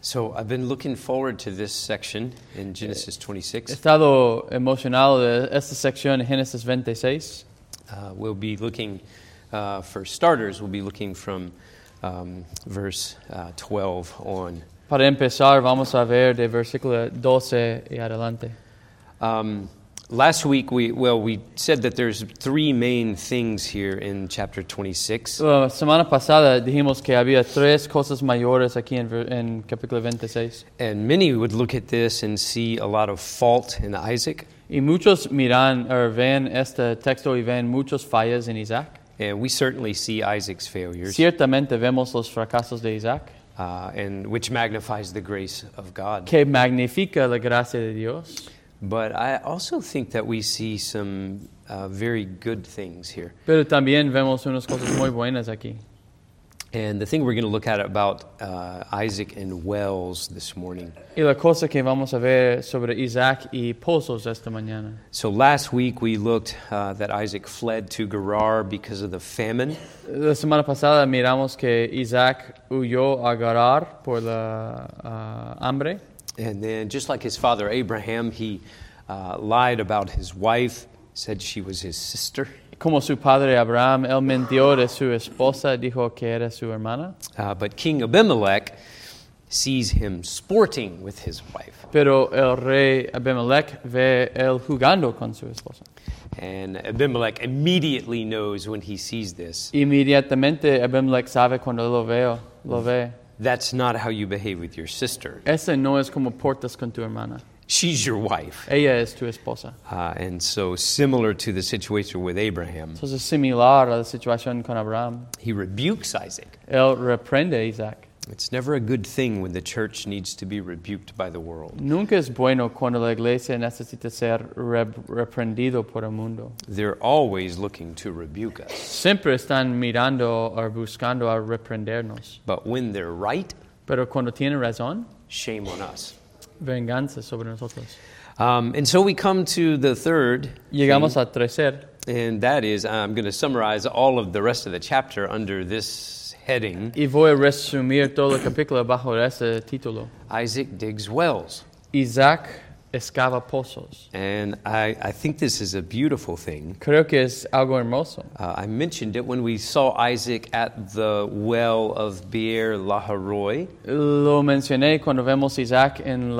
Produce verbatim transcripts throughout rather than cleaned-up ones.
So I've been looking forward to this section in Genesis He twenty-six. estado emocionado de esta sección en Génesis veintiséis. Uh, we'll be looking, uh, for starters, we'll be looking from um, verse uh, twelve on. Para empezar, vamos a ver de versículo doce y adelante. Um, last week, we well, we said that there's three main things here in chapter twenty-six. La semana pasada dijimos que había tres cosas mayores aquí en, ver- en capítulo veintiséis. And many would look at this and see a lot of fault in Isaac. Y muchos miran o ven este texto y ven muchos fallas en Isaac. And we certainly see Isaac's failures, Ciertamente vemos los fracasos de Isaac, uh, and which magnifies the grace of God. que magnifica la gracia de Dios. But I also think that we see some uh, very good things here. Pero también vemos unas cosas muy buenas aquí. And the thing we're going to look at about uh, Isaac and wells this morning. Y la cosa que vamos a ver sobre Isaac y pozos esta mañana. So last week we looked uh, that Isaac fled to Gerar because of the famine. La semana pasada miramos que Isaac huyó a Gerar por la ah, hambre. And then just like his father Abraham, he uh, lied about his wife, said she was his sister. Como su padre Abraham, él mintió de su esposa, dijo que era su hermana. Uh, but King Abimelech sees him sporting with his wife. Pero el rey Abimelech ve él jugando con su esposa. And Abimelech immediately knows when he sees this, Inmediatamente Abimelech sabe cuando lo veo, lo ve. that's not how you behave with your sister. Ese no es como portas con tu hermana. She's your wife. Ella es tu esposa. Uh, and so similar to the situation with Abraham, Entonces, similar a la situación con Abraham, he rebukes Isaac. él reprende a Isaac. It's never a good thing when the church needs to be rebuked by the world. Nunca es bueno cuando la iglesia necesita ser re- reprendido por el mundo. They're always looking to rebuke us. Siempre están mirando o buscando a reprendernos. But when they're right, Pero cuando tienen razón, shame on us. venganza sobre nosotros. Um, and so we come to the third Llegamos thing, a tercer, and that is, I'm going to summarize all of the rest of the chapter under this heading. y voy a resumir todo el capítulo bajo ese título. Isaac digs wells. Isaac excava pozos. And I, I think this is a beautiful thing. Creo que es algo hermoso. Uh, I mentioned it when we saw Isaac at the well of Beer Laharoy. Lo mencioné cuando vemos Isaac en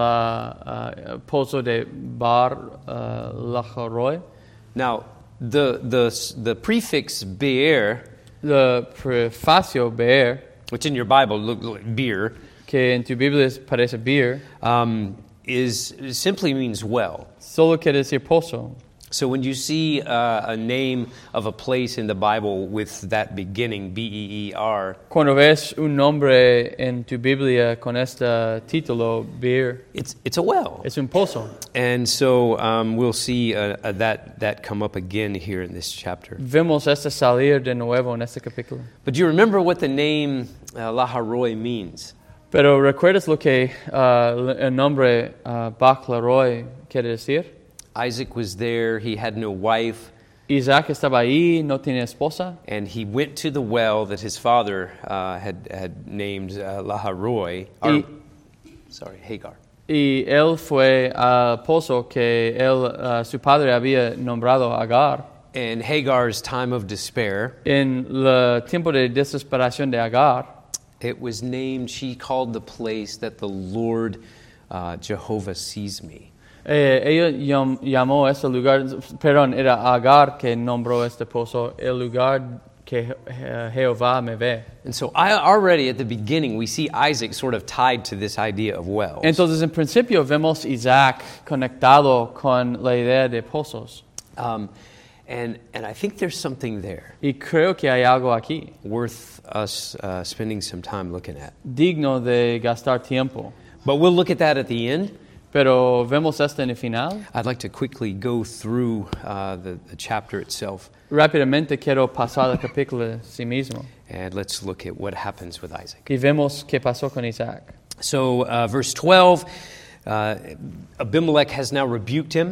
la uh, pozo de Bar uh, Laharoy. Now, the, the, the prefix Beer, El prefacio beer, which in your Bible looks like beer, que en tu Biblia parece beer, um, is simply means well. solo quiere decir pozo. So when you see uh, a name of a place in the Bible with that beginning, B E E R, Cuando ves un nombre en tu Biblia con este título, beer, it's it's a well. es un pozo. And so um, we'll see uh, uh, that that come up again here in this chapter. Vemos este salir de nuevo en este capítulo. But do you remember what the name uh, Laharoy means? Pero ¿recuerdas lo que uh, el nombre uh, Bac Leroy quiere decir? Isaac was there, he had no wife, Isaac estaba ahí, no tiene esposa, and he went to the well that his father uh, had, had named uh, Laharoy, or, y, sorry, Hagar. y él fue al pozo que él, uh, su padre había nombrado Agar. And Hagar's time of despair, En el tiempo de desesperación de Agar, it was named, she called the place that the Lord uh, Jehovah sees me. eh, ella llam, llamó este lugar, perdón, era Agar que nombró este pozo, el lugar que Je- Jehová me ve. And so I already at the beginning, we see Isaac sort of tied to this idea of wells. Entonces, en principio, vemos Isaac conectado con la idea de pozos. Um, and, and I think there's something there Y creo que hay algo aquí, worth us uh, spending some time looking at. digno de gastar tiempo. But we'll look at that at the end. Pero vemos esto en el final. I'd like to quickly go through uh, the, the chapter itself, Rápidamente quiero pasar al capítulo en sí mismo. and let's look at what happens with Isaac. Y vemos qué pasó con Isaac. So, uh, verse twelve, uh, Abimelech has now rebuked him.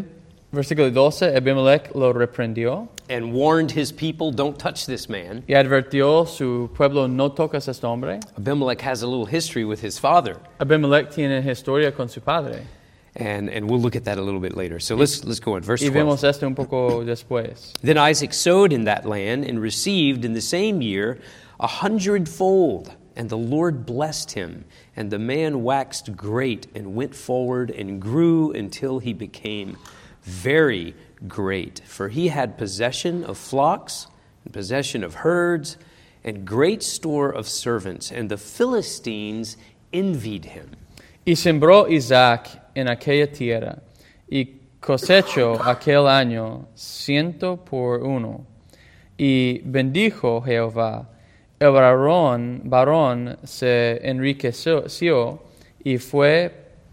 Versículo doce, Abimelech lo reprendió and warned his people, don't touch this man. y advirtió su pueblo, no tocas a este hombre. Abimelech has a little history with his father, Abimelech tiene historia con su padre. and, and we'll look at that a little bit later. So let's, let's go on. Verse Y twelve. vemos esto un poco después. Then Isaac sowed in that land and received in the same year a hundredfold. And the Lord blessed him. And the man waxed great and went forward and grew until he became very great. For he had possession of flocks and possession of herds and great store of servants. And the Philistines envied him. Y sembró Isaac en aquella tierra, y cosechó aquel año ciento por uno. Y bendijo Jehová. El varón, varón se enriqueció y fue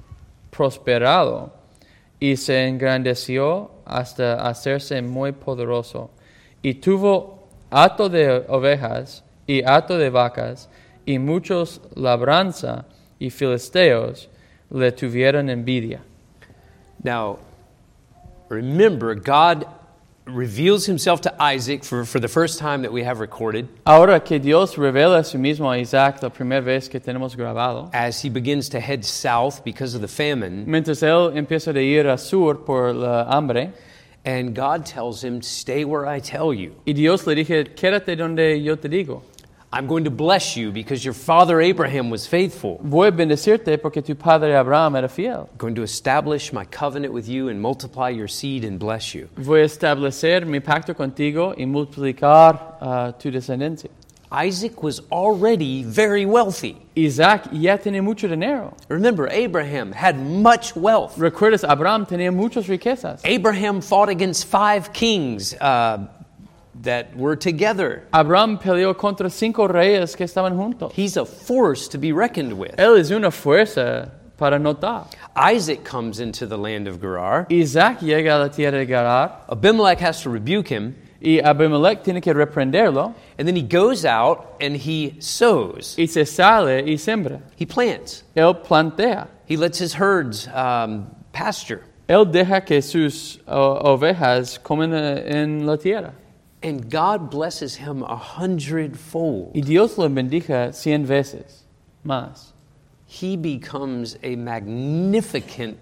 prosperado, y se engrandeció hasta hacerse muy poderoso. Y tuvo hato de ovejas y hato de vacas, y muchos labranza, y filisteos le tuvieron envidia. Now, remember, God reveals himself to Isaac for, for the first time that we have recorded Ahora que Dios revela a sí mismo a Isaac la primera vez que tenemos grabado, as he begins to head south because of the famine. mientras él empieza a ir a sur por la hambre, And God tells him, stay where I tell you. y Dios le dije, quédate donde yo te digo. I'm going to bless you because your father Abraham was faithful. Voy a bendecirte porque tu padre Abraham era fiel. I'm going to establish my covenant with you and multiply your seed and bless you. Voy a establecer mi pacto contigo y multiplicar uh, tu descendencia. Isaac was already very wealthy. Isaac ya tenía mucho dinero. Remember, Abraham had much wealth. Recuerdas, Abraham tenía muchas riquezas. Abraham fought against five kings uh, that were together. Abraham peleó contra cinco reyes que estaban juntos. He's a force to be reckoned with. Él es una fuerza para notar. Isaac comes into the land of Gerar. Isaac llega a la tierra de Gerar Abimelech has to rebuke him. y Abimelech tiene que reprenderlo And then he goes out and he sows. y se sale y siembra. He plants. Él plantea. He lets his herds um, pasture. Él deja que sus uh, ovejas comen uh, en la tierra. And God blesses him a hundredfold. Y Dios lo bendiga cien veces más. He becomes a magnificent,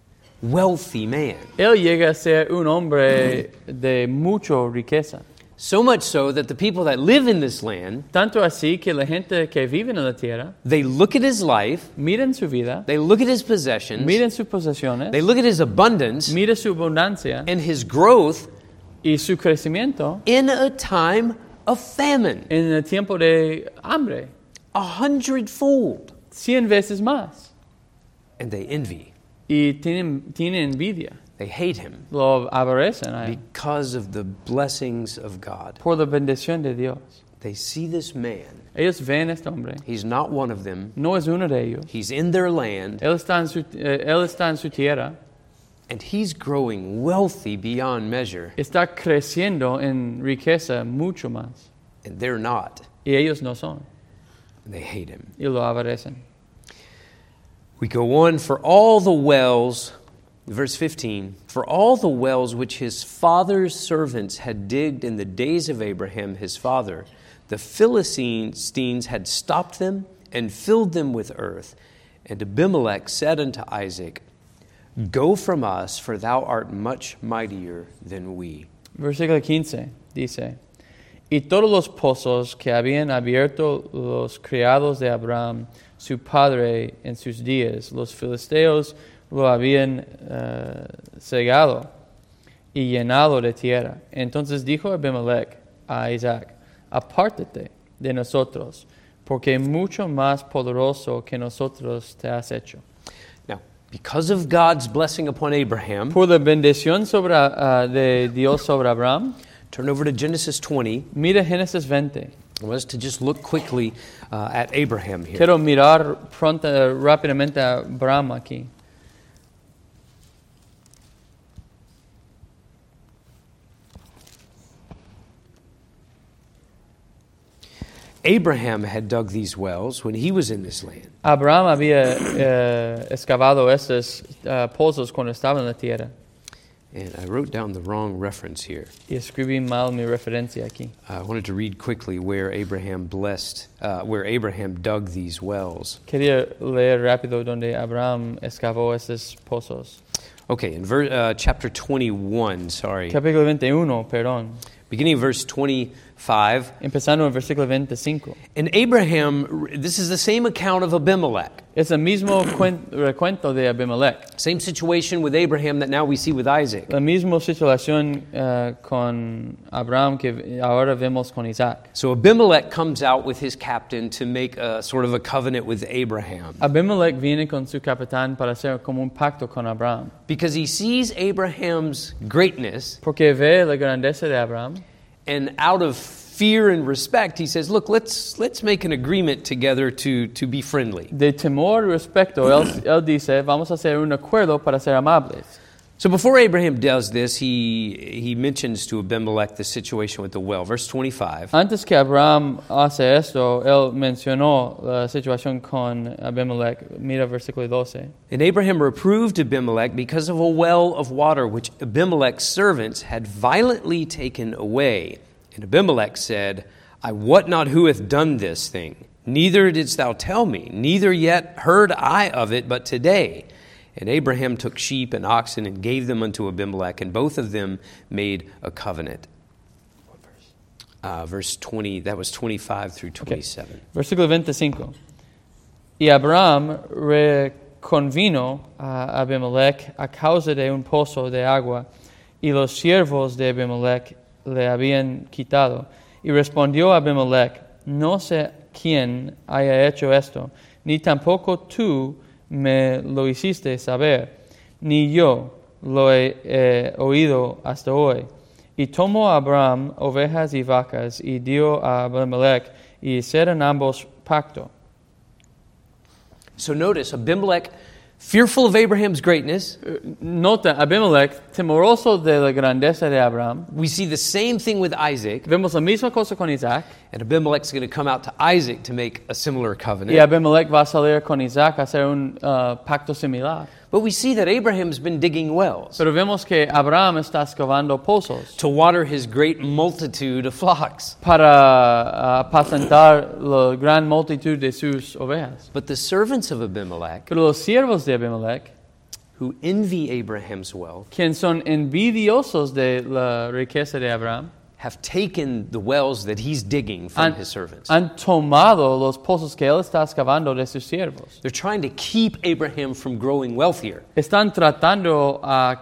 wealthy man. Él llega a ser un hombre de mucha riqueza. So much so that the people that live in this land, Tanto así que la gente que vive en la tierra they look at his life, miren su vida, they look at his possessions, miren sus posesiones, they look at his abundance miren su abundancia and his growth y su crecimiento in a time of famine. en el tiempo de hambre, A hundredfold. cien veces más. And they envy. Y tienen, tienen envidia, They hate him lo aborrecen a él because of the blessings of God. por la bendición de Dios. They see this man. Ellos ven a este hombre, He's not one of them. no es uno de ellos. He's in their land, Él está en su, eh, él está en su tierra, and he's growing wealthy beyond measure, está creciendo en riqueza mucho más. and they're not. Y ellos no son, And they hate him. y lo aborrecen. We go on, for all the wells, verse fifteen, for all the wells which his father's servants had digged in the days of Abraham his father, the Philistines had stopped them and filled them with earth. And Abimelech said unto Isaac, Go from us, for thou art much mightier than we. Versículo quince dice, y todos los pozos que habían abierto los criados de Abraham, su padre, en sus días, los filisteos lo habían uh, cegado y llenado de tierra. Entonces dijo Abimelech a Isaac, apártate de nosotros, porque mucho más poderoso que nosotros te has hecho. Now, because of God's blessing upon Abraham, Por la bendición sobre, uh, de Dios sobre Abraham, turn over to Genesis twenty. mira Génesis veinte. I want us to just look quickly uh, at Abraham here. Quiero mirar pronto, rápidamente a Abraham aquí. Abraham had dug these wells when he was in this land. Abraham había eh, excavado estos uh, pozos cuando estaba en la tierra. And I wrote down the wrong reference here. Y escribí mal mi referencia aquí. I wanted to read quickly where Abraham blessed, uh, where Abraham dug these wells. Quería leer rápido donde Abraham excavó estos pozos. Okay, in ver- uh, chapter twenty-one, sorry. Capítulo veintiuno, perdón. Beginning of verse twenty-five. Empezando en versículo veinticinco. And Abraham, this is the same account of Abimelech. Es el mismo cuen- recuento de Abimelech. Same situation with Abraham that now we see with Isaac. La misma situación uh, con Abraham que ahora vemos con Isaac. So Abimelech comes out with his captain to make a sort of a covenant with Abraham. Abimelech viene con su capitán para hacer como un pacto con Abraham. Because he sees Abraham's greatness, Porque ve la grandeza de Abraham. and out of fear and respect, he says, look, let's let's make an agreement together to, to be friendly. De temor y respeto, él, él dice, vamos a hacer un acuerdo para ser amables. So before Abraham does this, he he mentions to Abimelech the situation with the well. Verse twenty-five. Antes que Abraham hace esto, él mencionó la situación con Abimelech. Mira versículo doce. And Abraham reproved Abimelech because of a well of water which Abimelech's servants had violently taken away. And Abimelech said, I wot not who hath done this thing, neither didst thou tell me, neither yet heard I of it but today. And Abraham took sheep and oxen and gave them unto Abimelech, and both of them made a covenant. What verse? Uh, verse twenty, that was twenty-five through twenty-seven. Okay. Versículo veinticinco. Y Abraham reconvino a Abimelech a causa de un pozo de agua, y los siervos de Abimelech le habían quitado. Y respondió Abimelech, no sé quién haya hecho esto, ni tampoco tú me lo hiciste saber, ni yo lo he eh, oído hasta hoy. Y tomó Abraham ovejas y vacas, y dio a Abimelech, y hicieron ambos pacto. So notice, Abimelech, fearful of Abraham's greatness. Nota, Abimelech, temoroso de la grandeza de Abraham. We see the same thing with Isaac. Vemos la misma cosa con Isaac. And Abimelech's going to come out to Isaac to make a similar covenant. Y Abimelech va a salir con Isaac a hacer un uh, pacto similar. But we see that Abraham's been digging wells Pero vemos que Abraham está excavando pozos to water his great multitude of flocks. para uh, apacentar la gran multitud de sus ovejas. But the servants of Abimelech, Pero los siervos de Abimelech, who envy Abraham's wealth, quienes son envidiosos de la riqueza de Abraham, have taken the wells that he's digging from han, his servants. han tomado los pozos que él está excavando de sus siervos. They're trying to keep Abraham from growing wealthier. Están tratando a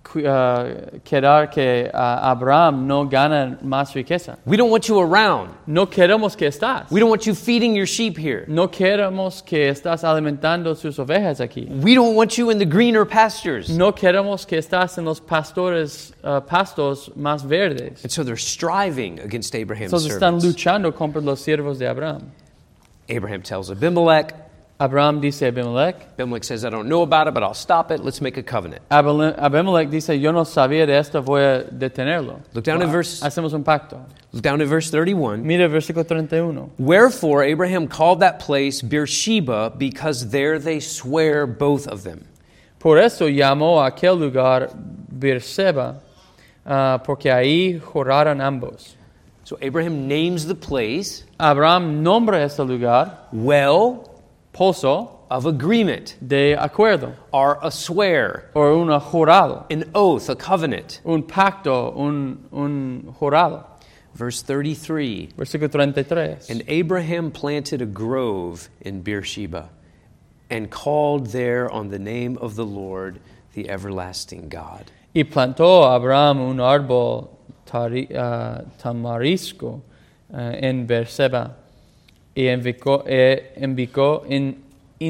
uh, querer que uh, Abraham no gane más riqueza. We don't want you around. No queremos que estás. We don't want you feeding your sheep here. No queremos que estás alimentando sus ovejas aquí. We don't want you in the greener pastures. No queremos que estás en los pastores uh, pastos más verdes. And so they're striving against Abraham's Entonces están servants. luchando contra los siervos de Abraham. Abraham tells Abimelech. Abraham dice a Abimelech. Abimelech says, I don't know about it, but I'll stop it. Let's make a covenant. Abimelech dice, yo no sabía de esto, voy a detenerlo. Look down at verse, Hacemos un pacto. look down at verse thirty-one. Mira el versículo treinta y uno. Wherefore Abraham called that place Beersheba, because there they swear both of them. Por eso llamó a aquel lugar Beerseba, uh, porque ahí juraron ambos. So Abraham names the place Abraham nombra este lugar well pozo of agreement, de acuerdo, or a swear, o un jurado, an oath, a covenant. un pacto, un, un jurado. Verse thirty-three. Versículo treinta y tres. And Abraham planted a grove in Beersheba, and called there on the name of the Lord, the everlasting God. Y plantó Abraham un árbol tari, uh, tamarisco uh, en Beerseba, y invocó, eh, invocó, in,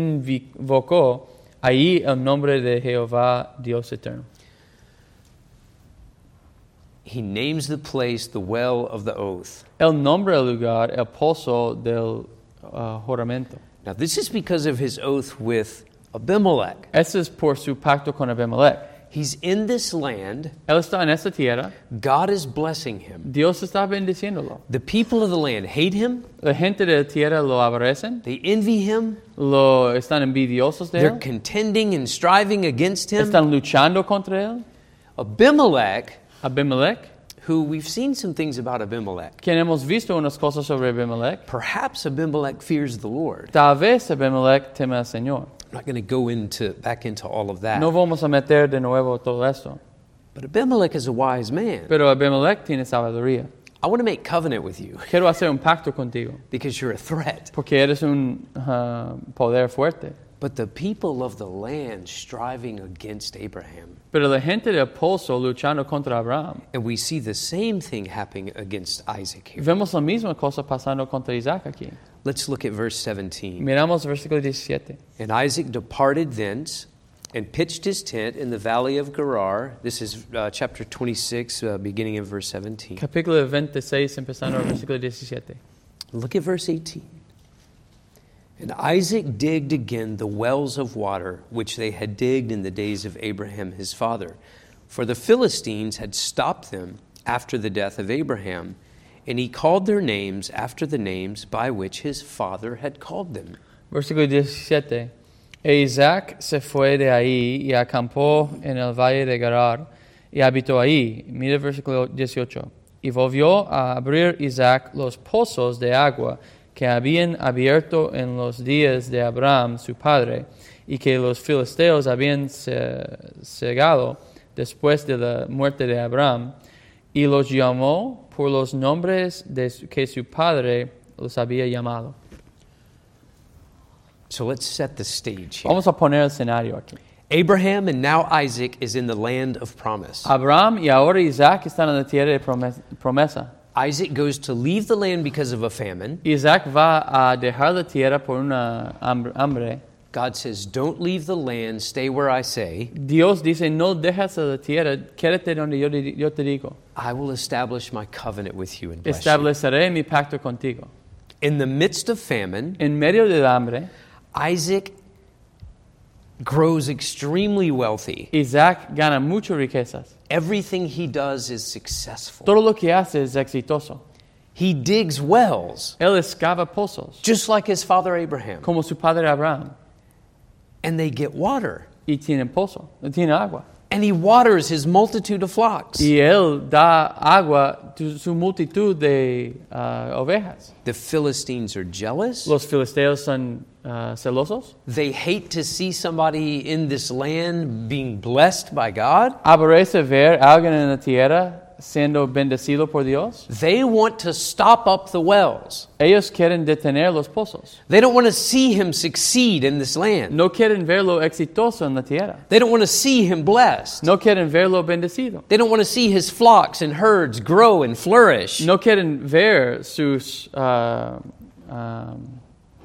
invocó ahí el nombre de Jehová Dios eterno. He names the place the well of the oath. El nombre del lugar, el pozo del uh, juramento. Now this is because of his oath with Abimelech. Ese es por su pacto con Abimelech. He's in this land. Él está en esta tierra. God is blessing him. Dios está bendiciéndolo. The people of the land hate him. La gente de la tierra lo aborrecen. They envy him. Lo están envidiosos de They're él. contending and striving against him. Están luchando contra él. Abimelech, Abimelech, who we've seen some things about Abimelech. quien hemos visto unas cosas sobre Abimelech. Perhaps Abimelech fears the Lord. Tal vez Abimelech teme al Señor. I'm not going to go into back into all of that. No vamos a meter de nuevo todo esto. But Abimelech is a wise man. Pero Abimelech tiene sabiduría. I want to make covenant with you Quiero hacer un pacto contigo, because you're a threat. porque eres un uh, poder fuerte. But the people of the land striving against Abraham. Pero la gente del pozo luchando contra Abraham. And we see the same thing happening against Isaac here. Vemos la misma cosa pasando contra Isaac aquí. Let's look at verse seventeen. Miramos versículo diecisiete. And Isaac departed thence and pitched his tent in the valley of Gerar. This is uh, chapter twenty-six, uh, beginning of verse seventeen. Capítulo veintiséis, empezando el versículo diecisiete. Look at verse eighteen. And Isaac digged again the wells of water which they had digged in the days of Abraham his father. For the Philistines had stopped them after the death of Abraham, and he called their names after the names by which his father had called them. Versículo diecisiete. E Isaac se fue de ahí y acampó en el valle de Gerar y habitó ahí. Mira el versículo dieciocho. Y volvió a abrir Isaac los pozos de agua que habían abierto en los días de Abraham su padre, y que los filisteos habían cegado después de la muerte de Abraham, y los llamó por los nombres de su, que su padre los había llamado. So let's set the stage here. Vamos a poner el escenario aquí. Abraham and now Isaac is in the land of promise. Abraham y ahora Isaac están en la tierra de promesa. Isaac goes to leave the land because of a famine. Isaac va a dejar la tierra por una hambre. God says, don't leave the land, stay where I say. Dios dice, no dejes la tierra, quédate donde yo, yo te digo. I will establish my covenant with you and bless Estableceré you. Mi pacto contigo. In the midst of famine, en medio del hambre, Isaac grows extremely wealthy. Isaac gana muchas riquezas. Everything he does is successful. Todo lo que hace es exitoso. He digs wells. Él excava pozos. Just like his father Abraham. Como su padre Abraham. And they get water. Y tienen pozo, tienen agua. And he waters his multitude of flocks. Y él da agua a su multitud de uh, ovejas. The Philistines are jealous. Los filisteos son uh, celosos. They hate to see somebody in this land being blessed by God. Aborrece ver a alguien en la tierra siendo bendecido por Dios. They want to stop up the wells. Ellos quieren detener los pozos. They don't want to see him succeed in this land. No quieren verlo exitoso en la tierra. They don't want to see him blessed. No quieren verlo bendecido. They don't want to see his flocks and herds grow and flourish. No quieren ver sus uh, um,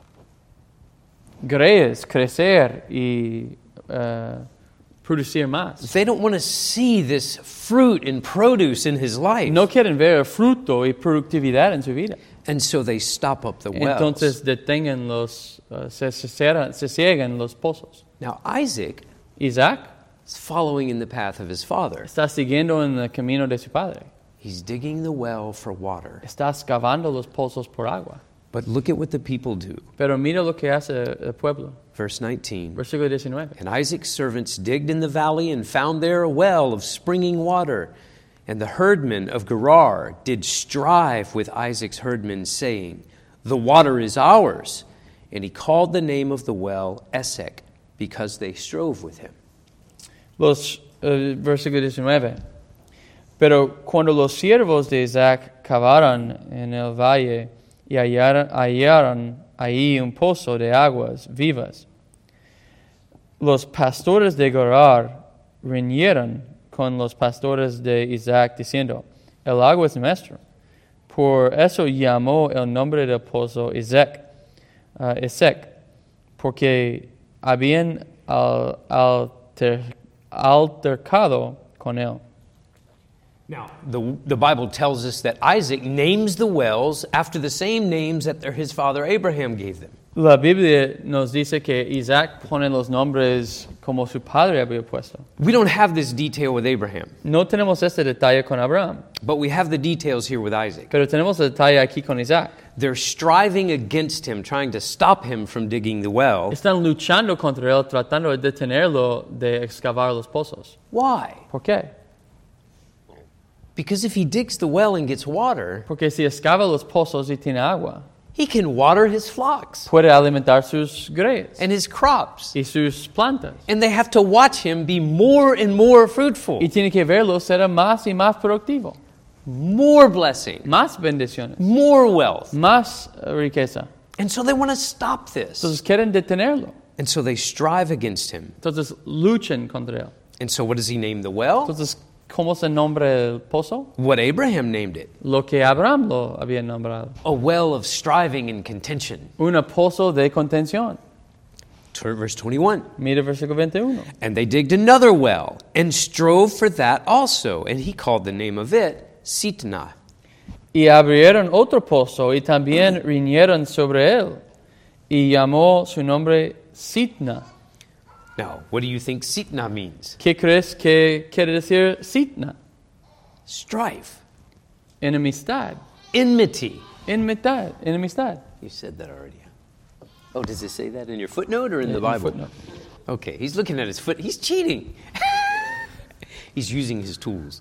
greyes crecer y uh, producir más. They don't want to see this fruit and produce in his life. No quieren ver fruto y productividad en su vida. And so they stop up the wells. Entonces detengan los, uh, se, se, se ciegan los pozos. Now Isaac Isaac is following in the path of his father. Está siguiendo en el camino de su padre. He's digging the well for water. Está excavando los pozos por agua. But look at what the people do. Pero mira lo que hace el pueblo. Verse nineteen. Versículo diecinueve. And Isaac's servants digged in the valley and found there a well of springing water. And the herdmen of Gerar did strive with Isaac's herdmen, saying, the water is ours. And he called the name of the well Esek, because they strove with him. Los, uh, versículo diecinueve. Pero cuando los siervos de Isaac cavaron en el valle y hallaron, hallaron ahí un pozo de aguas vivas, los pastores de Gerar riñeron con los pastores de Isaac, diciendo, el agua es nuestra. Por eso llamó el nombre del pozo Esek, uh, Esek, porque habían al, alter, altercado con él. Now, the, the Bible tells us that Isaac names the wells after the same names that his father Abraham gave them. La Biblia nos dice que Isaac pone los nombres como su padre había puesto. We don't have this detail with Abraham, No tenemos este detalle con Abraham, but we have the details here with Isaac. pero tenemos el detalle aquí con Isaac. They're striving against him, trying to stop him from digging the well. Están luchando contra él, tratando de detenerlo de excavar los pozos. Why? ¿Por qué? Because if he digs the well and gets water, Porque si excava los pozos y tiene agua, he can water his flocks puede alimentar sus greyes and his crops. y sus plantas. And they have to watch him be more and more fruitful, Y tiene que verlo ser más y más productivo. more blessing, Más bendiciones. more wealth. Más riqueza. And so they want to stop this. Entonces quieren detenerlo. And so they strive against him. Entonces luchan contra él. And so what does he name the well? Entonces, ¿cómo se nombra el pozo? What Abraham named it. Lo que Abraham lo había nombrado. A well of striving and contention. Un pozo de contención. Turn verse twenty-one. Mira versículo veintiuno. And they digged another well and strove for that also. And he called the name of it Sitnah. Y abrieron otro pozo y también riñeron sobre él. Y llamó su nombre Sitna. Now, what do you think Sitnah means? ¿Qué crees que quiere decir Sitna? Strife. Enemistad. Enmity. Enemistad. Enemistad. You said that already. Oh, does it say that in your footnote or in Yeah, the in Bible? footnote. Okay, he's looking at his foot. He's cheating. He's using his tools.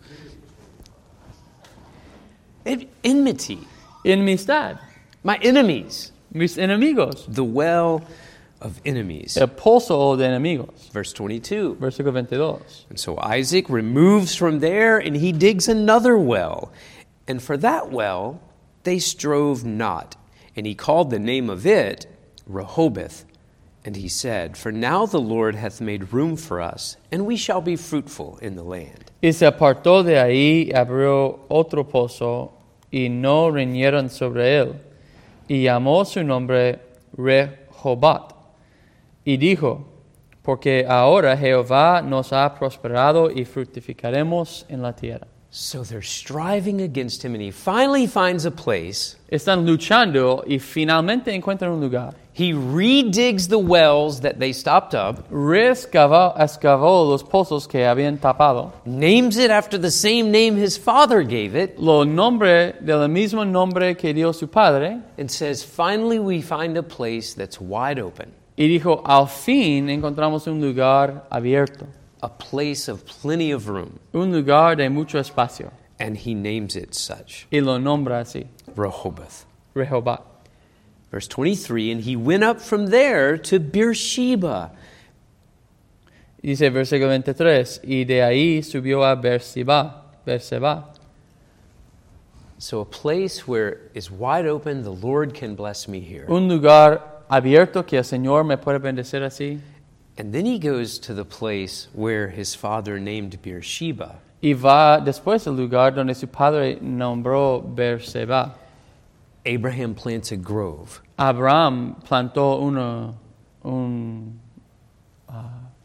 En- enmity. Enemistad. My enemies. Mis enemigos. The well of enemies. El pozo de enemigos. Verse twenty-two. Versículo veintidós. And so Isaac removes from there and he digs another well. And for that well they strove not. And he called the name of it Rehoboth. And he said, For now the Lord hath made room for us, and we shall be fruitful in the land. Y se apartó de ahí y abrió otro pozo, y no riñeron sobre él. Y llamó su nombre Rehobat. Y dijo, porque ahora Jehová nos ha prosperado y fructificaremos en la tierra. So they're striving against him, and he finally finds a place. Están luchando y finalmente encuentran un lugar. He redigs the wells that they stopped up, Reescavó excavó los pozos que habían tapado. names it after the same name his father gave it, Lo nombre del mismo nombre que dio su padre. and says, Finally we find a place that's wide open, Y dijo, al fin encontramos un lugar abierto. a place of plenty of room. Un lugar de mucho espacio. And he names it such, Y lo nombra así, Rehoboth. Rehobat. Verse twenty-three, and he went up from there to Beersheba. Dice versículo veintitrés, y de ahí subió a Berseba, Berseba. So a place where is wide open, the Lord can bless me here. Un lugar abierto que el Señor me puede bendecir así. And then he goes to the place where his father named Beersheba. Y va después al lugar donde su padre nombró Berseba. Abraham plants a grove. Abraham plantó uno, un uh,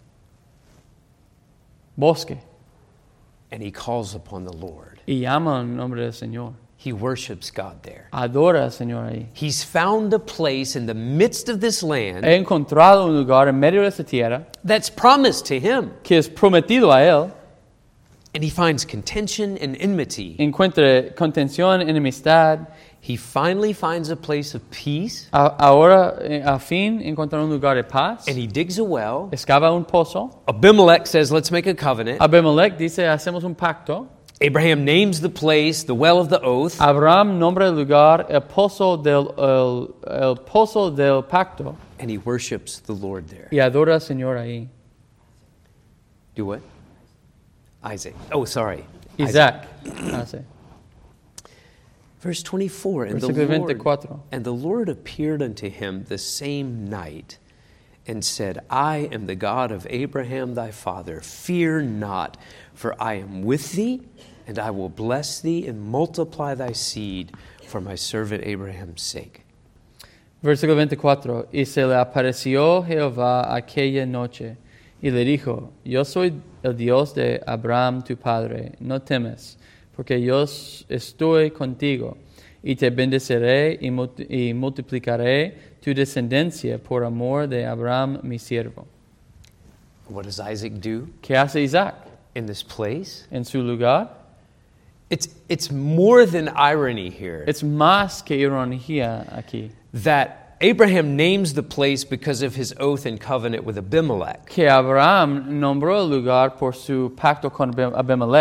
bosque And he calls upon the Lord. y llama el nombre del Señor. He worships God there. Adora al Señor ahí. He's found a place in the midst of this land He encontrado un lugar en medio de esta tierra that's promised to him. que es prometido a él. And he finds contention and enmity. Encuentra contención, enemistad. He finally finds a place of peace, A- ahora, eh, a fin, encuentra un lugar de paz. and he digs a well. Excava un pozo. Abimelech says, let's make a covenant. Abimelech dice, hacemos un pacto. Abraham names the place the well of the oath. Abraham nombra el lugar el pozo del, el, el pozo del pacto. And he worships the Lord there. Y adora al Señor ahí. Do what? Isaac. Oh, sorry. Isaac. Hace. Verse twenty-four. And the, Versículo Lord, veinticuatro. and the Lord appeared unto him the same night and said, I am the God of Abraham thy father. Fear not, for I am with thee, and I will bless thee and multiply thy seed for my servant Abraham's sake. Versículo veinticuatro. Y se le apareció Jehová aquella noche y le dijo, yo soy el Dios de Abraham tu padre, no temes, porque yo estoy contigo y te bendeciré y, multi- y multiplicaré tu descendencia por amor de Abraham mi siervo. What does Isaac do ¿Qué hace Isaac in this place? en su lugar? It's, it's more than irony here Es más que ironía aquí. that Abraham names the place because of his oath and covenant with Abimelech. Que Abraham nombró el lugar por su pacto con Abim- Abimelech.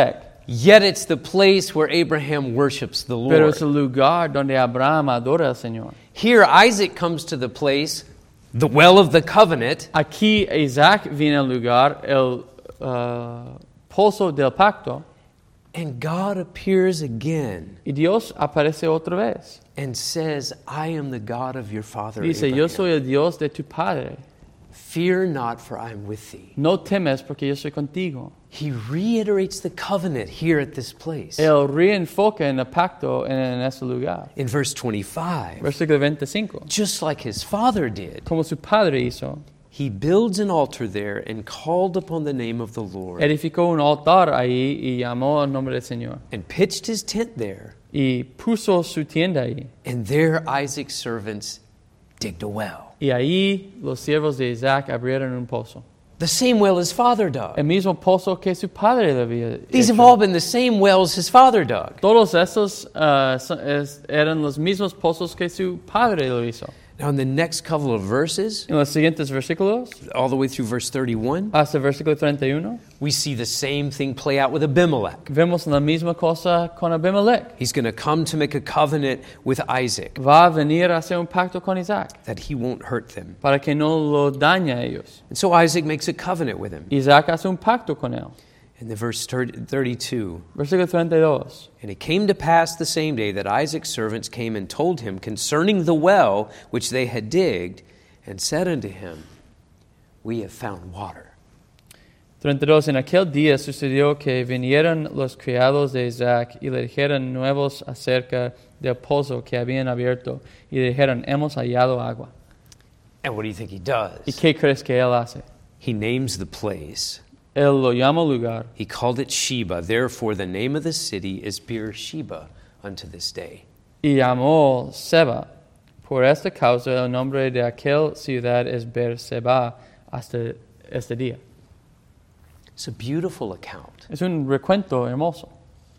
Yet it's the place where Abraham worships the Pero Lord. es el lugar donde Abraham adora al Señor. Here, Isaac comes to the place, the well of the covenant, Aquí Isaac viene al lugar, el uh, pozo del pacto, and God appears again y Dios aparece otra vez. and says, I am the God of your father Dice, Abraham. yo soy el Dios de tu padre. Fear not, for I am with thee. No temes porque yo soy contigo. He reiterates the covenant here at this place. Él reenfoca en el pacto en, en ese lugar. In verse twenty-five, Versículo veinticinco. just like his father did, Como su padre hizo, he builds an altar there and called upon the name of the Lord edificó un altar ahí y llamó el nombre del Señor. and pitched his tent there. Y puso su tienda ahí. And there Isaac's servants digged a well. Y ahí los siervos de Isaac abrieron un pozo. The same well his father dug. El mismo pozo que su padre le había These have hecho. all been the same wells his father dug. Todos esos uh, son- es- eran los mismos pozos que su padre lo hizo. Now, in the next couple of verses, En los siguientes versículos, all the way through verse thirty-one, hasta el versículo treinta y uno, we see the same thing play out with Abimelech. vemos la misma cosa con Abimelech. He's going to come to make a covenant with Isaac Va a venir a hacer un pacto con Isaac that he won't hurt them. para que no lo dañe a ellos. And so Isaac makes a covenant with him. Isaac hace un pacto con él. In the verse thirty-two, Versículo treinta y dos. and it came to pass the same day that Isaac's servants came and told him concerning the well which they had digged, and said unto him, We have found water. treinta y dos. En aquel día sucedió que vinieron los criados de Isaac y le dijeron nuevos acerca del pozo que habían abierto y le dijeron, hemos hallado agua. And what do you think he does? ¿Y qué crees que él hace? He names the place. Él lo llama lugar. He called it Sheba. Therefore, the name of the city is Beersheba unto this day. Y llamó Seba. Por esta causa el nombre de aquel ciudad es Beerseba hasta este día. It's a beautiful account. Es un recuento hermoso.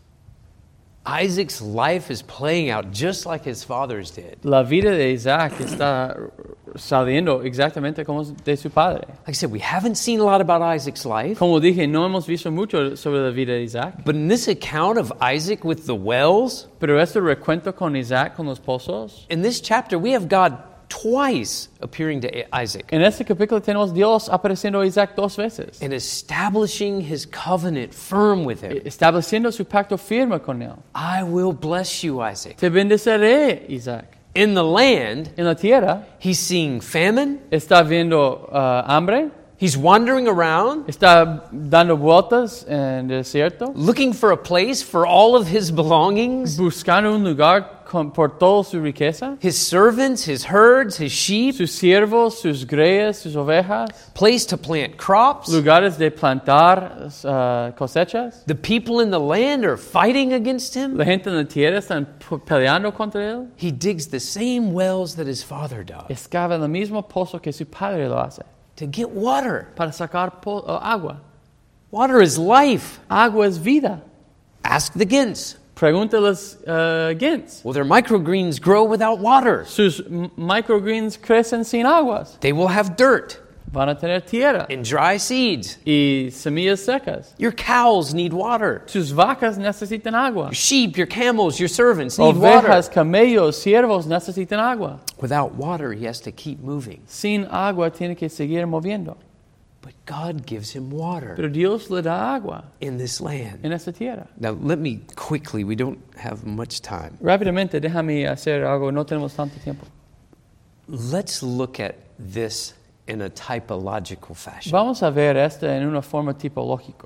Isaac's life is playing out just like his father's did. La vida de Isaac está saliendo exactamente como de su padre. Like I said, we haven't seen a lot about Isaac's life, Como dije, no hemos visto mucho sobre la vida de Isaac. but in this account of Isaac with the wells, Pero este recuento con Isaac, con los pozos, in this chapter, we have God twice appearing to Isaac en este capítulo tenemos Dios apareciendo a Isaac dos veces, and establishing his covenant firm with him. estableciendo su pacto firme con él. I will bless you, Isaac. Te bendeceré, Isaac. In the land, En la tierra he's seeing famine. está viendo uh, hambre, He's wandering around, está dando vueltas en el desierto, looking for a place for all of his belongings, buscando un lugar con, por toda su riqueza, his servants, his herds, his sheep, sus siervos, sus greyes, sus ovejas, place to plant crops. lugares de plantar uh, cosechas. The people in the land are fighting against him. La gente en la tierra están p- peleando contra él. He digs the same wells that his father dug Excava el mismo pozo que su padre lo hace to get water. para sacar po- uh, agua. Water is life. Agua es vida. Ask the Gints. Pregúntales uh, Gintz. Will their microgreens grow without water? Sus m- microgreens crecen sin aguas. They will have dirt Van a tener tierra and dry seeds. y semillas secas. Your cows need water. Sus vacas necesitan agua. Your sheep, your camels, your servants need water. Ovejas, camellos, siervos necesitan agua. Without water, he has to keep moving. Sin agua tiene que seguir moviendo. But God gives him water Pero Dios le da agua in this land. en esta tierra. Now, let me quickly, we don't have much time. Rápidamente, déjame hacer algo, no tenemos tanto tiempo. Let's look at this in a typological fashion. Vamos a ver esto en una forma tipológica.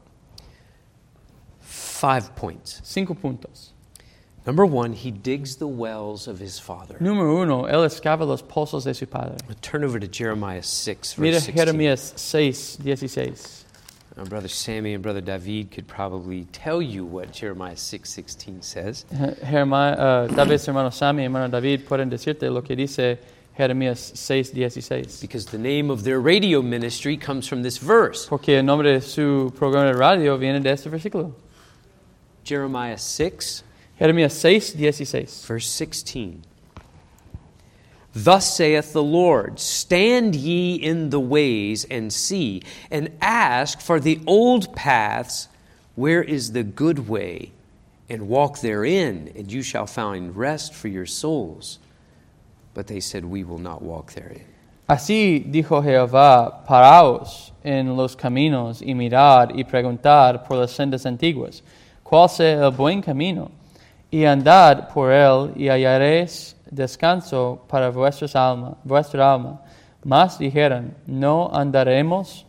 Five points. Cinco puntos. Number one, he digs the wells of his father. Número uno, él excava los pozos de su padre. Turn over to Jeremiah six, Mira verse sixteen. Jeremías seis, dieciséis. Now, Brother Sammy and Brother David could probably tell you what Jeremiah six sixteen says. Jeremías, uh, tal vez hermano Sammy y hermano David pueden decirte lo que dice Jeremías seis, dieciséis. Because the name of their radio ministry comes from this verse. Porque el nombre de su programa de radio viene de este versículo. Jeremiah six, Jeremías seis, dieciséis. verse sixteen. Thus saith the Lord, stand ye in the ways and see, and ask for the old paths Where is the good way? And walk therein, and you shall find rest for your souls. But they said, we will not walk therein. Así dijo Jehová, paraos en los caminos y mirad y preguntad por las sendas antiguas, cuál sea el buen camino, y andad por él y hallaréis descanso para vuestras alma, vuestra alma. Mas dijeron, no andaremos.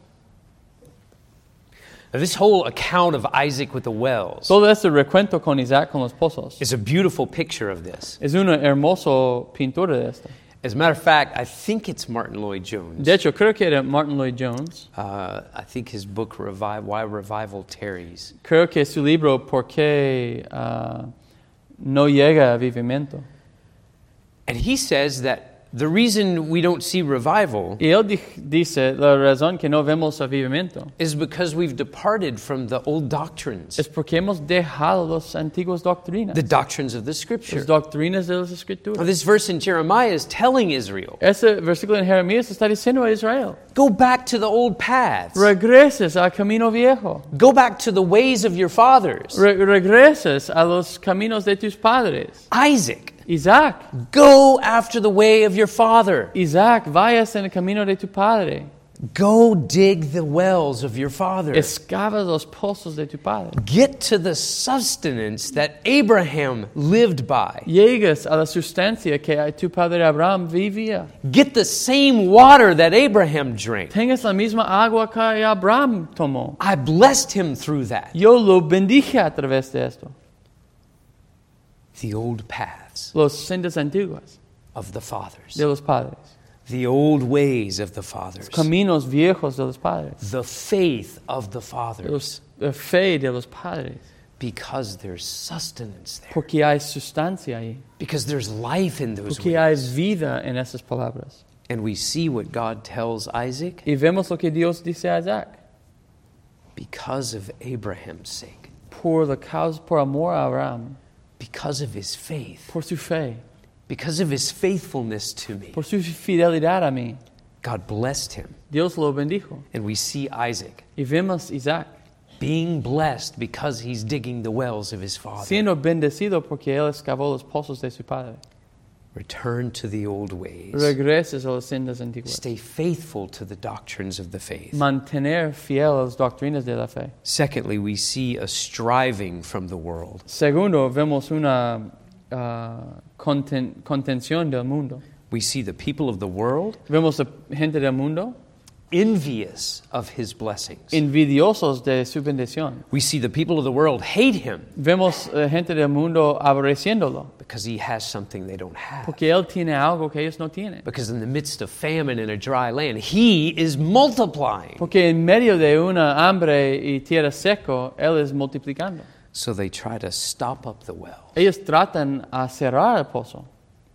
Now, this whole account of Isaac with the wells Todo este recuento con Isaac con los pozos is a beautiful picture of this. es una hermosa pintura de esto. As a matter of fact, I think it's Martin Lloyd-Jones. De hecho, creo que era Martin Lloyd-Jones. Uh, I think his book, Revive, Why Revival Tarries. Creo que su libro, ¿Por qué uh, no llega avivamiento? And he says that the reason we don't see revival Y él di- dice, la razón que no vemos avivamiento is because we've departed from the old doctrines, es porque hemos dejado las antiguas doctrinas, the doctrines of the Scripture. las doctrinas de las Now, Escrituras. this verse in Jeremiah is telling Israel, Ese versículo en Jeremías está diciendo a Israel, go back to the old paths. regreses al camino viejo, Go back to the ways of your fathers. Re- regreses a los caminos de tus padres. Isaac, Isaac, go after the way of your father. Isaac, vayas en el camino de tu padre. Go dig the wells of your father. Excava los pozos de tu padre. Get to the sustenance that Abraham lived by. Llegas a la sustancia que tu padre Abraham vivía. Get the same water that Abraham drank. Tengas la misma agua que Abraham tomó. I blessed him through that. Yo lo bendije a través de esto. The old paths Los sendas antiguas of the fathers. de los padres. The old ways of the fathers. Caminos viejos de los padres. The faith of the Los, fathers. la fe de los padres. Because there's sustenance there. Porque hay sustancia ahí. Because there's life in those Porque hay ways. vida en esas palabras. And we see what God tells Isaac Y vemos lo que Dios dice a Isaac. because of Abraham's sake. Por la causa, por amor a Abraham. Because of his faith. Por su fe. Because of his faithfulness to me. Por su fidelidad a mí. God blessed him. Dios lo bendijo. And we see Isaac Y vemos Isaac being blessed because he's digging the wells of his father. siendo bendecido porque él excavó los pozos de su padre. Return to the old ways. Regreses a las sendas antiguas. Stay faithful to the doctrines of the faith. Mantener fiel a las doctrinas de la fe. Secondly, we see a striving from the world. Segundo, vemos una uh, conten- contención del mundo. We see the people of the world Vemos la gente del mundo envious of his blessings. envidiosos de su bendición. We see the people of the world hate him Vemos la gente del mundo aborreciéndolo because he has something they don't have. porque él tiene algo que ellos no tienen. Because in the midst of famine in a dry land, he is multiplying. Porque en medio de una hambre y tierra seco, él es multiplicando. So they try to stop up the well. Ellos tratan a cerrar el pozo.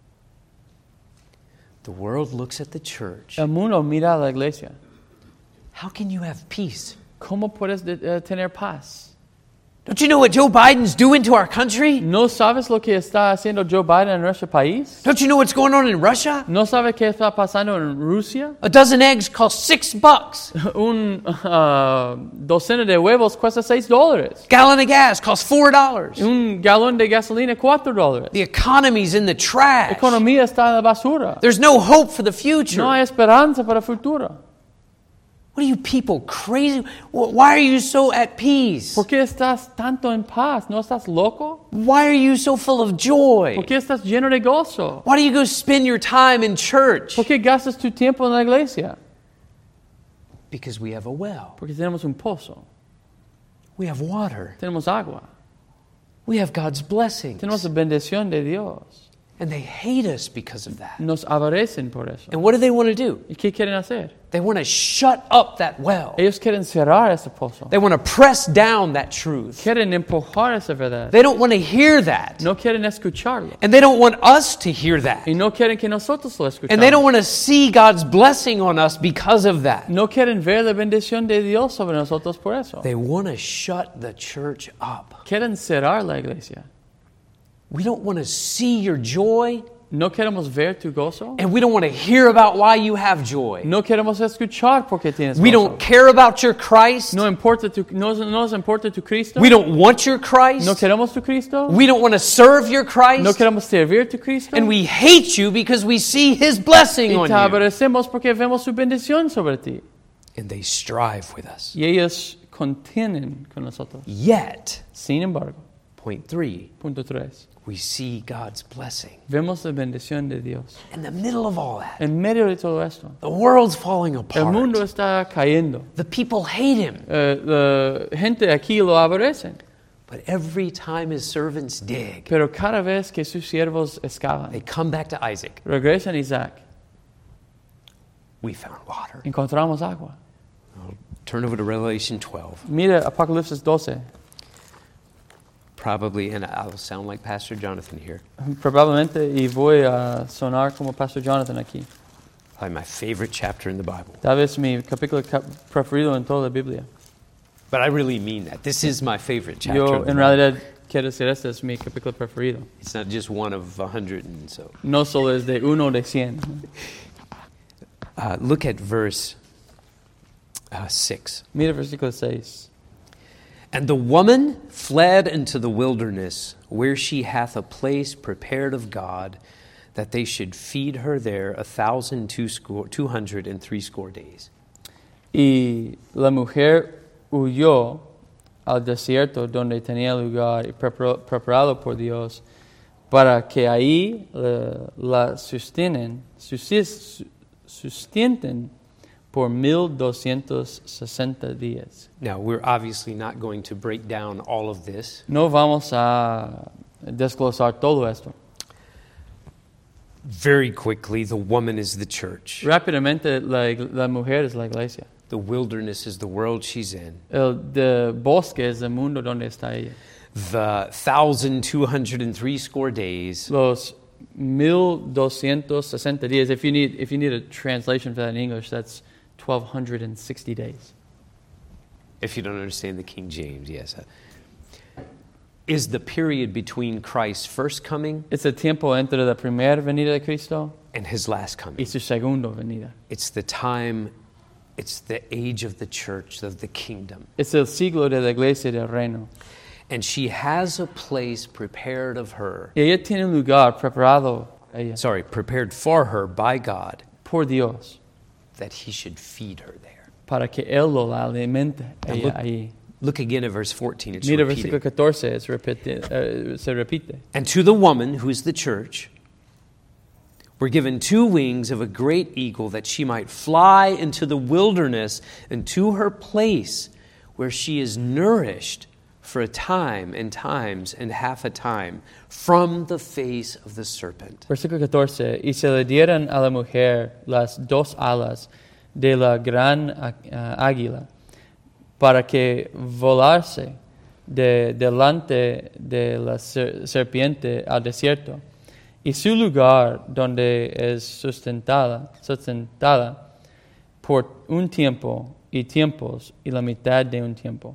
The world looks at the church. El mundo mira a la iglesia. How can you have peace? ¿Cómo puedes de- eh, tener paz? Don't you know what Joe Biden's doing to our country? ¿No sabes lo que está haciendo Joe Biden en nuestro país? Don't you know what's going on in Russia? ¿No sabes qué está pasando en Rusia? A dozen eggs cost six bucks. Un uh, docena de huevos cuesta seis dólares. Gallon of gas costs four dollars. Un galón de gasolina cuatro dólares. The economy's in the La trash. economía está en la basura. There's no hope for the future. No hay esperanza para el futuro. What are you people crazy? Wh- Why are you so at peace? ¿Por qué estás tanto en paz? ¿No estás loco? Why are you so full of joy? ¿Por qué estás lleno de gozo? Why do you go spend your time in church? ¿Por qué gastas tu tiempo en la iglesia? Because we have a well. Porque tenemos un pozo, We have water. tenemos agua, We have God's blessings. tenemos la bendición de Dios. And they hate us because of that. Nos aborrecen por eso. And what do they want to do? ¿Y qué quieren hacer? They want to shut up that well. Ellos quieren cerrar ese pozo. They want to press down that truth. Quieren empujar esa verdad. They don't want to hear that. No quieren escucharlo. And they don't want us to hear that. Y no quieren que nosotros lo And they don't escuchemos. want to see God's blessing on us because of that. No quieren ver la bendición de Dios sobre nosotros por eso. They want to shut the church up. Quieren cerrar la iglesia. We don't want to see your joy. No queremos ver tu gozo. And we don't want to hear about why you have joy. No queremos escuchar porque tienes We gozo. don't care about your Christ. No importa tu, no, no nos importa tu Cristo. We don't want your Christ. No queremos tu Cristo. We don't want to serve your Christ. No queremos servir tu Cristo. And we hate you because we see His blessing Y on te you. aborrecemos porque vemos su bendición sobre ti. And they strive with us. Y ellos contienen con nosotros. Yet, Sin embargo, point three, punto tres, we see God's blessing. vemos la bendición de Dios. In the middle of all that, En medio de todo esto, the world's falling el mundo apart. está cayendo. The people hate Him. Eh, la gente aquí lo aborrecen. But every time His servants dig, Pero cada vez que sus siervos they excavan, come back to Isaac. regresan a Isaac, We found water. encontramos agua. Turn over to Revelation twelve. Mira Apocalipsis doce. Probably, and I'll sound like Pastor Jonathan here, Probablemente, y voy a sonar como Pastor Jonathan aquí. probably my favorite chapter in the Bible. Tal vez mi capítulo cap- preferido en toda la Biblia. But I really mean that. This is my favorite chapter. Yo, of the en Bible. realidad, quiero decir, este es mi capítulo preferido. It's not just one of a hundred and so. No solo es de uno de cien. Uh, look at verse uh, six. Mira versículo seis. And the woman fled into the wilderness, where she hath a place prepared of God, that they should feed her there a thousand two score, two hundred and three score days. Y la mujer huyó al desierto donde tenía lugar y preparo- preparado por Dios para que ahí la, la sustinen, susis- sustenten por mil doscientos sesenta días. Now, we're obviously not going to break down all of this. No vamos a desglosar todo esto. Very quickly, the woman is the church. Rápidamente, la, la mujer es la iglesia. The wilderness is the world she's in. El de bosque es el mundo donde está ella. The thousand two hundred and three score days Los mil doscientos sesenta días. If you need, if you need a translation for that in English, that's twelve hundred and sixty days. if you don't understand the King James, yes, uh, is the period between Christ's first coming Es el tiempo entre la primera venida de Cristo and His last y coming. su segunda venida. It's the time, it's the age of the church, of the kingdom. Es el siglo de la iglesia del reino. And she has a place prepared of her, Y ella tiene un lugar preparado a ella sorry, prepared for her by God, por Dios that He should feed her there. para que Él lo alimente a Now ella look- allí. Look again at verse fourteen. It's Mira repeated. versículo catorce, es repite, eh, se repite. And to the woman, who is the church, were given two wings of a great eagle, that she might fly into the wilderness and to her place where she is nourished for a time and times and half a time from the face of the serpent. Versículo catorce. Y se le dieron a la mujer las dos alas de la gran á- ah, águila, para que volase de delante de la ser- serpiente al desierto, y su lugar donde es sustentada, sustentada por un tiempo y tiempos y la mitad de un tiempo.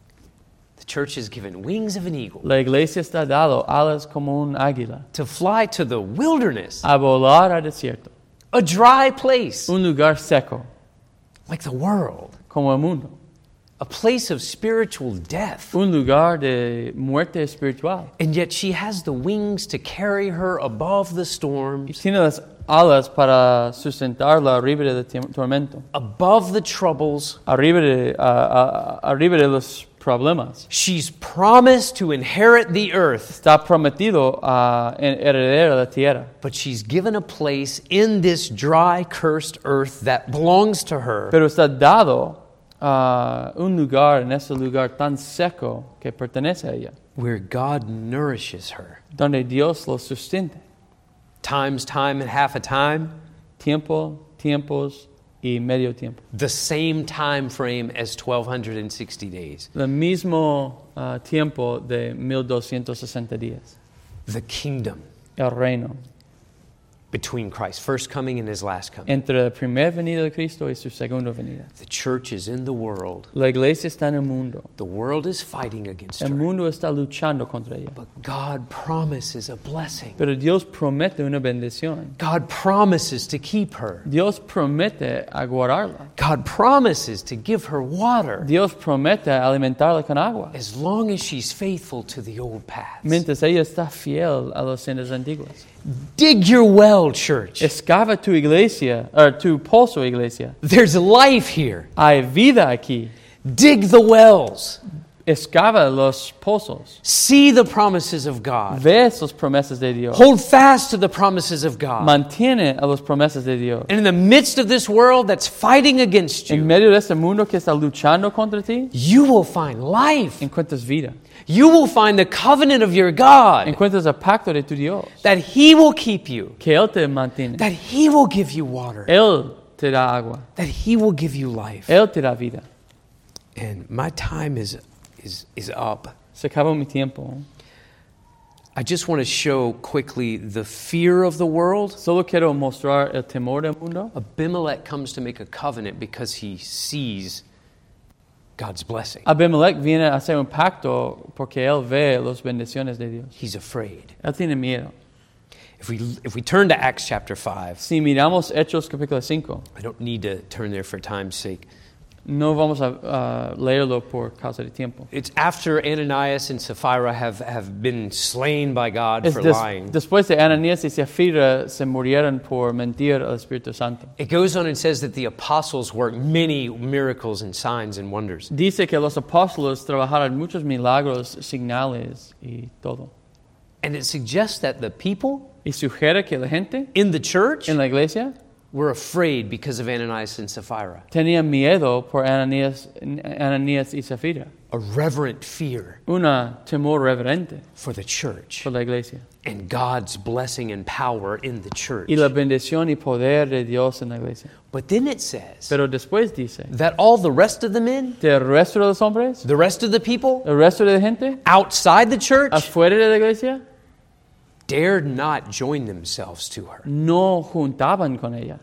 The church is given wings of an eagle La iglesia está dado alas como un águila, to fly to the wilderness, a volar al desierto, a dry place un lugar seco, like the world, como el mundo. a place of spiritual death. Un lugar de muerte espiritual. And yet she has the wings to carry her above the Y storms, tiene las alas para sustentarla arriba del tiem- tormento, above the troubles. arriba de, a- a- arriba de los problemas. She's promised to inherit the earth, Está prometido a en- heredar la tierra, but she's given a place in this dry, cursed earth that belongs to her. pero está dado a un lugar en ese lugar tan seco que pertenece a ella, Where God nourishes her. donde Dios lo sustente. Times, time, and half a time. Tiempo, tiempos y medio tiempo. The same time frame as twelve sixty days. El mismo ah, tiempo de mil doscientos sesenta días. The kingdom. El reino. between Christ's first coming and his last coming. entre la primera venida de Cristo y su segunda venida. The church is in the world. La iglesia está en el mundo. The world is fighting against El her. mundo está luchando contra ella. But God promises a blessing. Pero Dios promete una bendición. God promises to keep her. Dios promete aguardarla. God promises to give her water Dios promete alimentarla con agua. as long as she's faithful to the old paths. Mientras ella está fiel a las sendas antiguas. Dig your well, church. Excava tu iglesia, o tu pozo, iglesia. There's life here. Hay vida aquí. Dig the wells. Excava los pozos. See the promises of God. Ves las promesas de Dios. Hold fast to the promises of God. Mantiene a las promesas de Dios. And in the midst of this world that's fighting against En you, medio de este mundo que está luchando contra ti, you will find life. encuentras vida. You will find the covenant of your God, Encuentras el pacto de tu Dios. that He will keep you, Que Él te mantiene. that He will give you water, Él te da agua. that He will give you life. Él te da vida. And my time is, is, is up. Se acabó mi tiempo. I just want to show quickly the fear of the world. Solo quiero mostrar el temor del mundo. Abimelech comes to make a covenant because he sees God's blessing. Abimelech viene a hacer un pacto porque él ve las bendiciones de Dios. He's afraid. Él tiene miedo. If we, if we turn to Acts chapter five, Si miramos Hechos capítulo cinco, I don't need to turn there for time's sake. no vamos a uh, leerlo por causa de tiempo. It's after Ananias and Sapphira have, have been slain by God Es for des- lying. después de Ananías y Zafira se murieron por mentir al Espíritu Santo. It goes on and says that the apostles worked many miracles and signs and wonders. Dice que los apóstoles trabajaron muchos milagros, señales y todo. And it suggests that the people Y sugiere que la gente in the church en la iglesia were afraid because of Ananias and Sapphira. tenía miedo por Ananías, Ananías y Zafira. A reverent fear Una temor reverente for the church por la iglesia. and God's blessing and power in the church. Y la bendición y poder de Dios en la iglesia. But then it says Pero después dice, that all the rest of the men, del resto de los hombres, the rest of the people el resto de la gente, outside the church afuera de la iglesia, dared not join themselves to her no juntaban con ella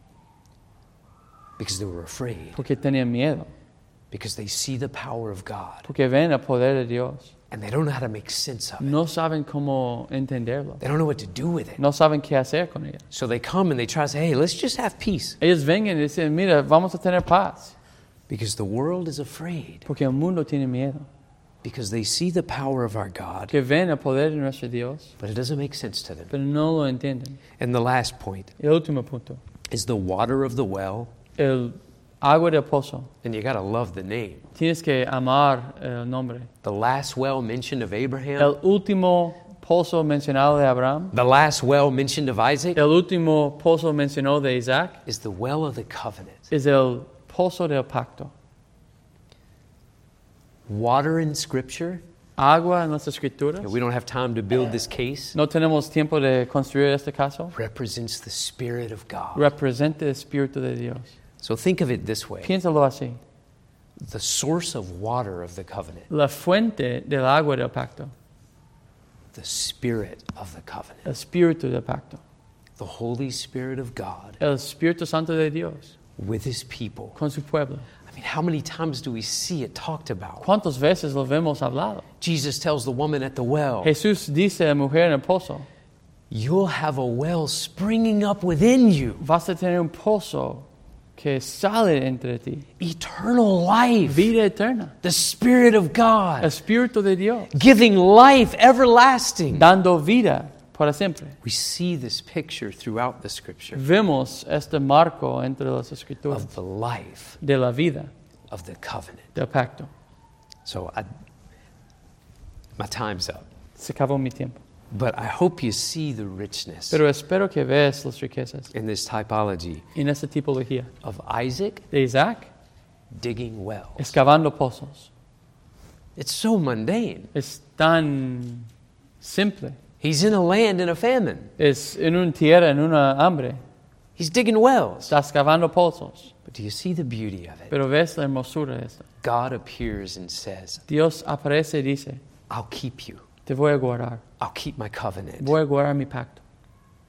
because they were afraid, porque tenían miedo, because they see the power of God porque ven el poder de Dios. and they don't know how to make sense of it. No saben cómo entenderlo. They don't know what to do with it. No saben qué hacer con ella. So they come and they try to say, hey, let's just have peace. Ellos vengan y dicen, mira, vamos a tener paz. Because the world is afraid. Porque el mundo tiene miedo. Because they see the power of our God, Que ven el poder de nuestro Dios, but it doesn't make sense to them. pero no lo entienden. And the last point El último punto. is the water of the well. El agua del pozo. And you got to love the name. Tienes que amar el nombre. The last well mentioned of Abraham, El último pozo mencionado de Abraham. the last well mentioned of Isaac, El último pozo mencionado de Isaac. is the well of the covenant. Es el pozo del pacto. Water in Scripture. Agua en las escrituras. We don't have time to build this case. No tenemos tiempo de construir este caso. Represents the Spirit of God. Representa el Espíritu de Dios. So think of it this way. Piénsalo así. The source of water of the covenant, La fuente del agua del pacto. the Spirit of the covenant, El Espíritu del pacto. the Holy Spirit of God El Espíritu Santo de Dios. with His people. Con su pueblo. I mean, how many times do we see it talked about? ¿Cuántas veces lo vemos hablado? Jesus tells the woman at the well, Jesús dice a la mujer en el pozo. you'll have a well springing up within you, Vas a tener un pozo que sale entre ti. eternal life, Vida eterna. the Spirit of El God, Espíritu de Dios. giving life everlasting. Dando vida para siempre. We see this picture throughout the Scripture Vemos este marco entre las escrituras of the life de la vida, of the covenant. del pacto. So I, my time's up. Se acabó mi tiempo. But I hope you see the richness Pero espero que veas las riquezas in this typology en esta tipología of Isaac de Isaac digging wells. excavando pozos. It's so mundane. Es tan simple. He's in a land in a famine. Es en una tierra, en una hambre. He's digging wells. Está excavando pozos. But do you see the beauty of it? Pero ves la hermosura de esto. God appears and says, Dios aparece y dice, I'll keep you. te voy a guardar. I'll keep my covenant. Voy a guardar mi pacto. And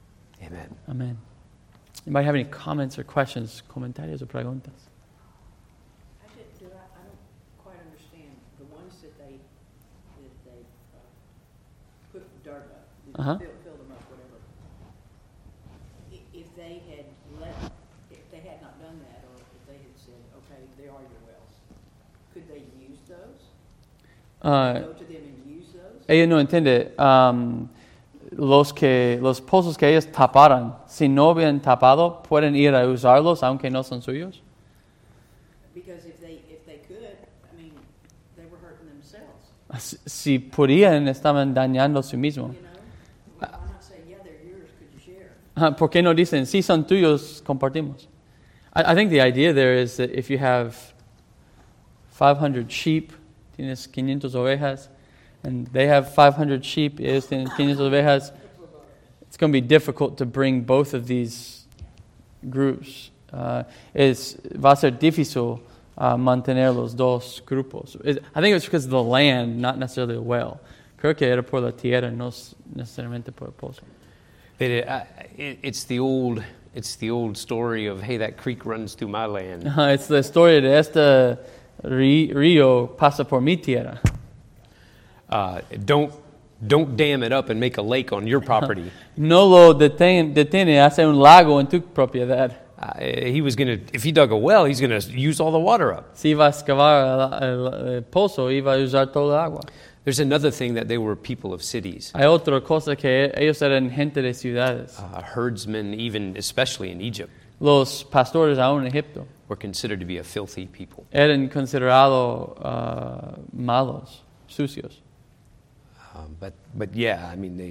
Amen. Amén. Anybody have any comments or questions? Comentarios o preguntas? I did too. I, I don't quite understand the ones that they that they uh, put dirt up, that Uh-huh. fill, fill them up, whatever. I- If they had let, if they had not done that, or if they had said, okay, they are your wells, could they use those? Uh, Go to them and use those? Ella no entiende. Um, los que los pozos que ellos taparan, si no habían tapado, pueden ir a usarlos aunque no son suyos. Because if they if they could, I mean, they were hurting themselves. Si, si podían, estaban dañando a sí mismo. You know, why why not say, yeah, they're yours? Could you share? Ah, ¿por qué no dicen si son tuyos, compartimos? I, I think the idea there is that if you have five hundred sheep, tienes quinientas ovejas, and they have five hundred sheep, ellos tienen quinientas ovejas, it's going to be difficult to bring both of these groups. Uh, es, va a ser difícil uh, mantener los dos grupos. It, I think it's because of the land, not necessarily the well. Creo que era por la tierra, no necesariamente por el pozo. But it, uh, it, it's the old, it's the old story of, hey, that creek runs through my land. Uh, it's the story de este ri- río pasa por mi tierra. Uh, don't, don't dam it up and make a lake on your property. No lo deten- detiene, hace un lago en tu propiedad. Uh, he was gonna, if he dug a well, he's gonna use all the water up. Si iba a excavar el, el- el pozo, iba a usar toda el agua. There's another thing that they were people of cities, Hay otra cosa que ellos eran gente de ciudades. uh, herdsmen, even especially in Egypt, Los pastores aún en Egipto were considered to be a filthy people. eran considerados uh, malos, sucios. Um, but, but yeah, I mean, they.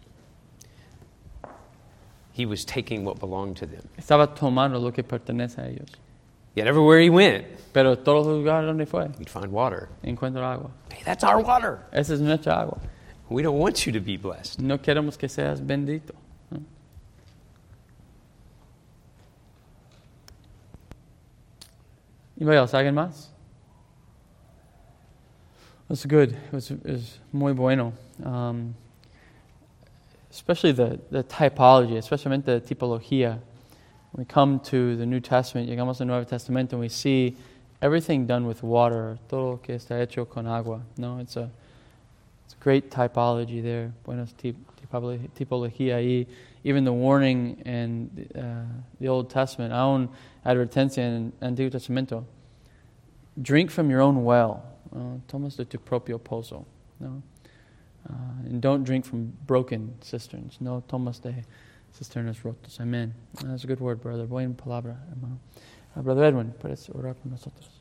He was taking what belonged to them. Estaba tomando lo que pertenece a ellos. Yet everywhere he went, Pero todos los lugares donde fue, he'd find water. encuentra agua. Hey, that's our water. Esa es nuestra agua. We don't want you to be blessed. No queremos que seas bendito. ¿no? Anybody else? ¿Alguien más? That's good. It was, it was muy bueno. Um, especially the, the typology, especialmente la tipología. When we come to the New Testament, llegamos al Nuevo Testamento, and we see everything done with water, todo lo que está hecho con agua. No, it's a, it's a great typology there. Buenas tip, tipolo- tipología ahí. Even the warning in uh, the Old Testament, aún advertencia en el Antiguo Testamento. Drink from your own well. Uh, tomas de tu propio pozo. No? Uh, and don't drink from broken cisterns. No tomas de cisternas rotas. Amen. That's a good word, brother. Buena palabra, hermano. Uh, Brother Edwin, puedes orar por nosotros.